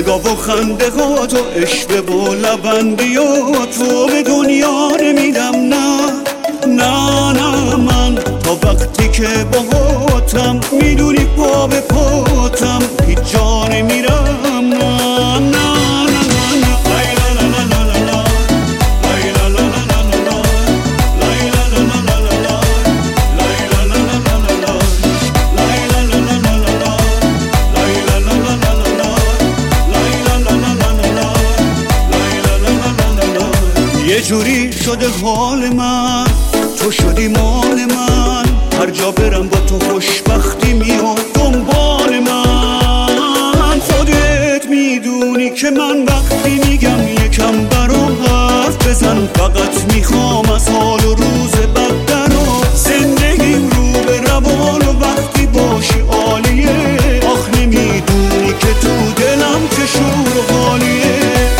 نگاه و خنده ها تو عشق و لبندی و تو به دنیا نمیدم نه من تا وقتی که باهاتم میدونی پا به پاتم هیچ جا نمیرم نه یه جوری شده حال من، تو شدی مال من، هر جا برم با تو خوشبختی میاد دنبال من. خودت میدونی که من وقتی میگم یکم برام حرف بزن، فقط میخوام از حال و روز بد درا زندگیم رو به روان و وقتی باشی عالیه. آخ نمیدونی که تو دلم چه شور و حالیه.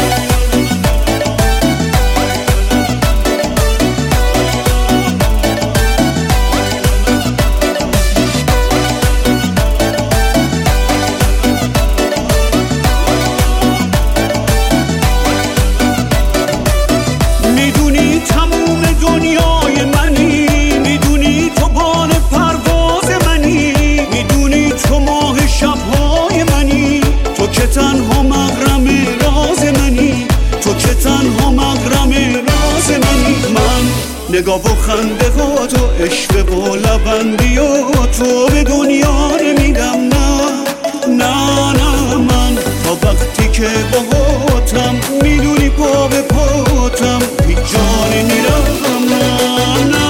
تنها مغرم راز منی، تو که تنها مغرم راز منی. من نگاه و خنده ها تو عشق و لبندی و تو به دنیا نمیدم نه من تا وقتی که باهاتم میدونی پا به پاتم هیچ جا نمیرم نه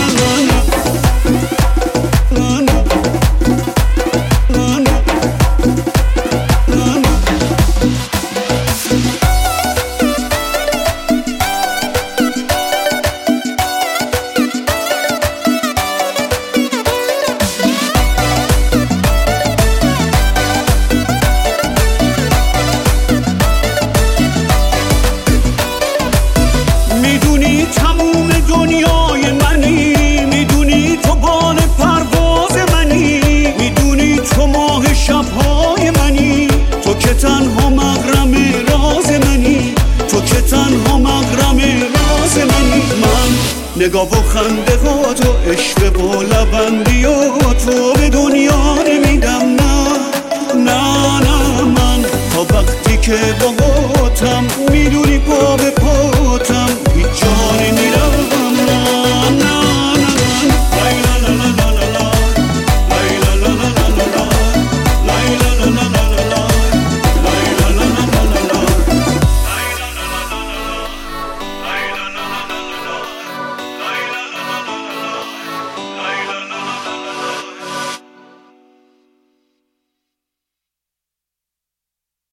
تنها مغرم راز منی، تو که تنها مغرم راز منی. من نگاه و خنده ها تو عشق و لبندی و تو به دنیا